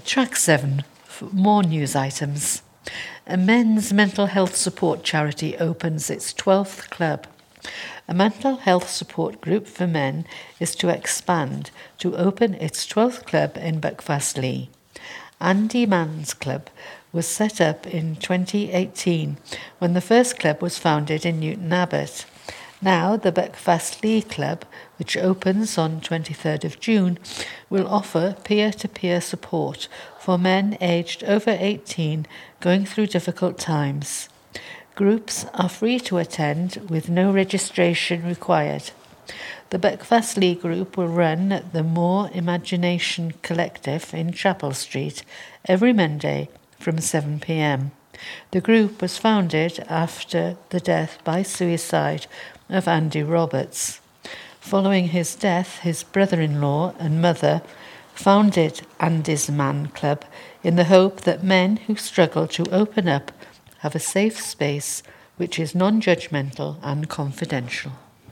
Track 7, for more news items. A men's mental health support charity opens its 12th club. A mental health support group for men is to expand to open its 12th club in Buckfastleigh. Andy Mann's Club was set up in 2018 when the first club was founded in Newton Abbot. Now the Buckfastleigh Club, which opens on 23rd of June, will offer peer-to-peer support for men aged over 18 going through difficult times. Groups are free to attend with no registration required. The Buckfastleigh group will run at the More Imagination Collective in Chapel Street every Monday from 7 p.m. The group was founded after the death by suicide of Andy Roberts. Following his death, his brother-in-law and mother founded Andy's Man Club in the hope that men who struggle to open up have a safe space which is non-judgmental and confidential.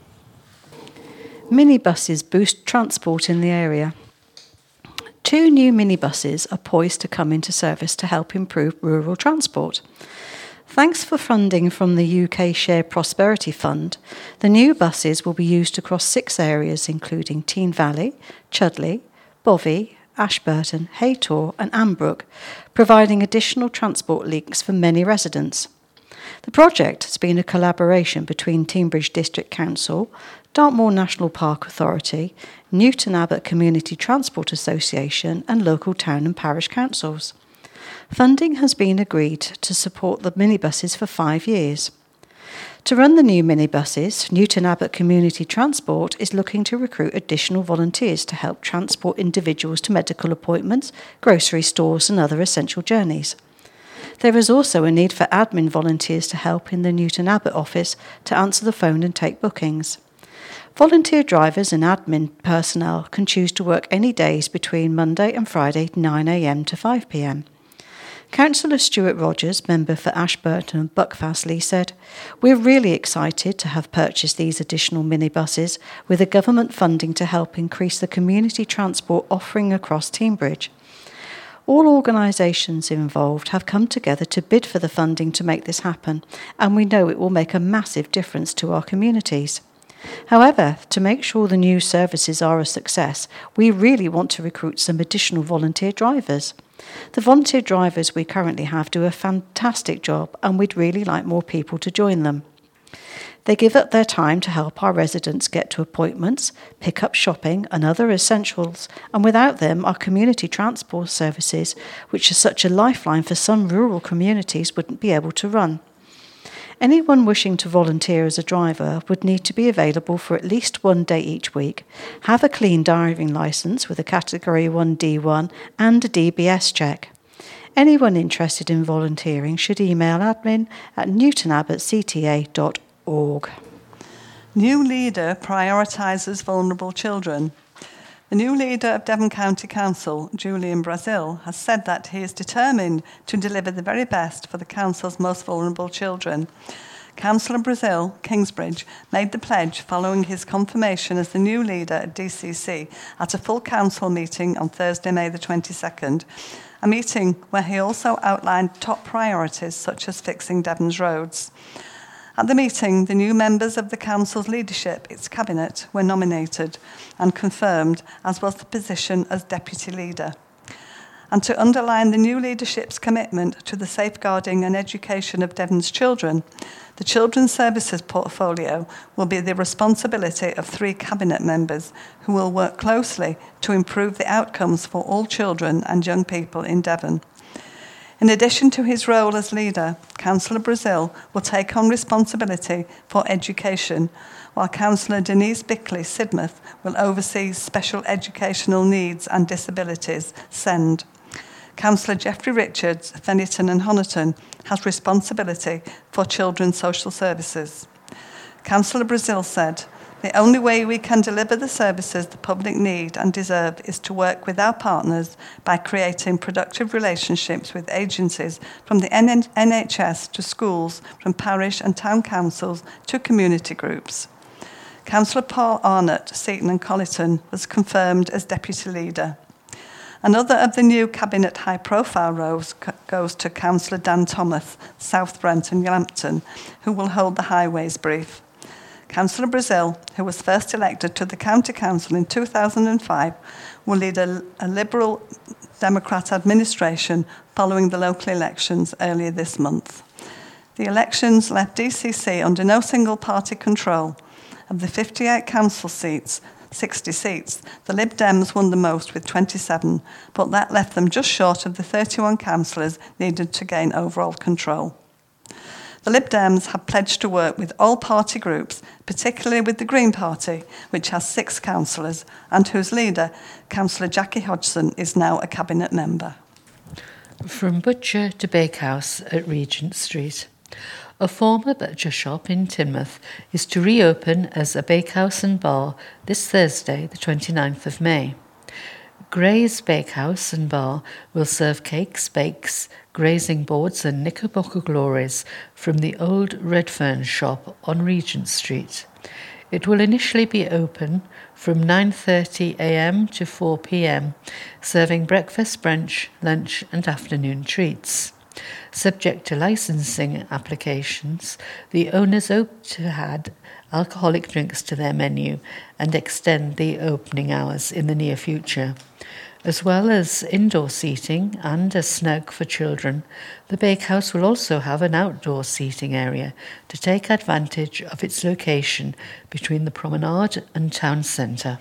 Minibuses boost transport in the area. 2 new minibuses are poised to come into service to help improve rural transport. Thanks for funding from the UK Shared Prosperity Fund, the new buses will be used across 6 areas including Tean Valley, Chudley, Bovey, Ashburton, Haytor and Ambrook, providing additional transport links for many residents. The project has been a collaboration between Teignbridge District Council, Dartmoor National Park Authority, Newton Abbot Community Transport Association and local town and parish councils. Funding has been agreed to support the minibuses for 5 years. To run the new minibuses, Newton Abbot Community Transport is looking to recruit additional volunteers to help transport individuals to medical appointments, grocery stores and other essential journeys. There is also a need for admin volunteers to help in the Newton Abbot office to answer the phone and take bookings. Volunteer drivers and admin personnel can choose to work any days between Monday and Friday 9 a.m. to 5 p.m. Councillor Stuart Rogers, member for Ashburton and Buckfastleigh, said, "We're really excited to have purchased these additional minibuses with the government funding to help increase the community transport offering across Teignbridge. All organisations involved have come together to bid for the funding to make this happen, and we know it will make a massive difference to our communities. However, to make sure the new services are a success, we really want to recruit some additional volunteer drivers. The volunteer drivers we currently have do a fantastic job and we'd really like more people to join them. They give up their time to help our residents get to appointments, pick up shopping and other essentials, and without them our community transport services, which are such a lifeline for some rural communities, wouldn't be able to run. Anyone wishing to volunteer as a driver would need to be available for at least 1 day each week, have a clean driving licence with a Category 1 D1 and a DBS check. Anyone interested in volunteering should email admin@newtonabbotcta.org. New leader prioritises vulnerable children. The new leader of Devon County Council, Julian Brazil, has said that he is determined to deliver the very best for the council's most vulnerable children. Councillor Brazil, Kingsbridge, made the pledge following his confirmation as the new leader at DCC at a full council meeting on Thursday, May the 22nd, a meeting where he also outlined top priorities such as fixing Devon's roads. At the meeting, the new members of the council's leadership, its cabinet, were nominated and confirmed, as was the position as deputy leader. And to underline the new leadership's commitment to the safeguarding and education of Devon's children, the Children's Services portfolio will be the responsibility of 3 cabinet members who will work closely to improve the outcomes for all children and young people in Devon. In addition to his role as leader, Councillor Brazil will take on responsibility for education, while Councillor Denise Bickley Sidmouth will oversee special educational needs and disabilities, SEND. Councillor Geoffrey Richards, Fennyton and Honiton, has responsibility for children's social services. Councillor Brazil said, "The only way we can deliver the services the public need and deserve is to work with our partners by creating productive relationships with agencies from the NHS to schools, from parish and town councils to community groups." Councillor Paul Arnott, Seaton and Colliton, was confirmed as deputy leader. Another of the new Cabinet high-profile roles goes to Councillor Dan Thomas, South Brent and Lambton, who will hold the Highways brief. Councillor Brazil, who was first elected to the County Council in 2005, will lead a Liberal Democrat administration following the local elections earlier this month. The elections left DCC under no single party control. Of the 58 council seats, 60 seats, the Lib Dems won the most with 27, but that left them just short of the 31 councillors needed to gain overall control. The Lib Dems have pledged to work with all party groups, particularly with the Green Party, which has 6 councillors, and whose leader, Councillor Jackie Hodgson, is now a cabinet member. From butcher to bakehouse at Regent Street. A former butcher shop in Teignmouth is to reopen as a bakehouse and bar this Thursday, the 29th of May. Gray's Bakehouse and Bar will serve cakes, bakes, grazing boards and knickerbocker glories from the old Redfern shop on Regent Street. It will initially be open from 9:30 a.m. to 4 p.m, serving breakfast, brunch, lunch and afternoon treats. Subject to licensing applications, the owners hope to add alcoholic drinks to their menu and extend the opening hours in the near future. As well as indoor seating and a snug for children, the bakehouse will also have an outdoor seating area to take advantage of its location between the promenade and town centre.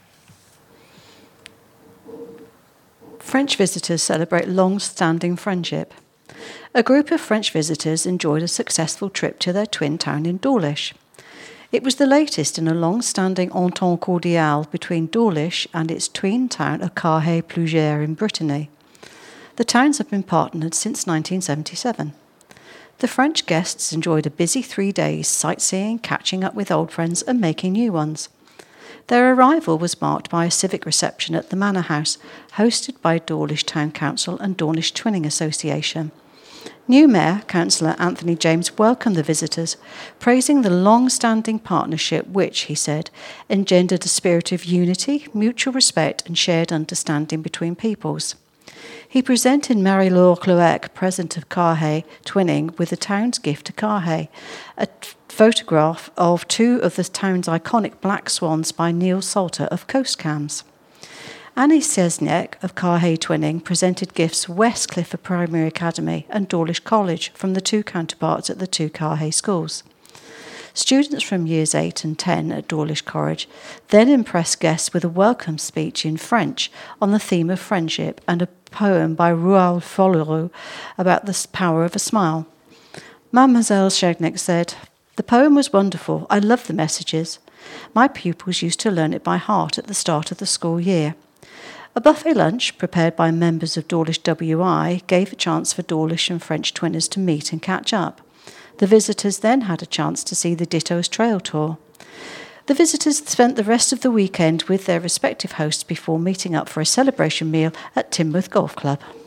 French visitors celebrate long-standing friendship. A group of French visitors enjoyed a successful trip to their twin town in Dawlish. It was the latest in a long-standing entente cordiale between Dawlish and its twin town of Carhaix-Plugere in Brittany. The towns have been partnered since 1977. The French guests enjoyed a busy 3 days sightseeing, catching up with old friends and making new ones. Their arrival was marked by a civic reception at the Manor House, hosted by Dawlish Town Council and Dawlish Twinning Association. New Mayor, Councillor Anthony James, welcomed the visitors, praising the long-standing partnership which, he said, engendered a spirit of unity, mutual respect and shared understanding between peoples. He presented Marie-Laure Cloec, President of Carhaix Twinning, with the town's gift to Carhaix, a photograph of 2 of the town's iconic black swans by Neil Salter of Coast Cams. Annie Sesniak of Carhaix Twinning presented gifts Westcliff Primary Academy and Dawlish College from the 2 counterparts at the 2 Carhaix schools. Students from years 8 and 10 at Dawlish College then impressed guests with a welcome speech in French on the theme of friendship and a poem by Roald Follereau about the power of a smile. Mademoiselle Chegnik said, "The poem was wonderful. I loved the messages. My pupils used to learn it by heart at the start of the school year." A buffet lunch, prepared by members of Dawlish WI, gave a chance for Dawlish and French twinners to meet and catch up. The visitors then had a chance to see the Ditto's Trail Tour. The visitors spent the rest of the weekend with their respective hosts before meeting up for a celebration meal at Teignmouth Golf Club.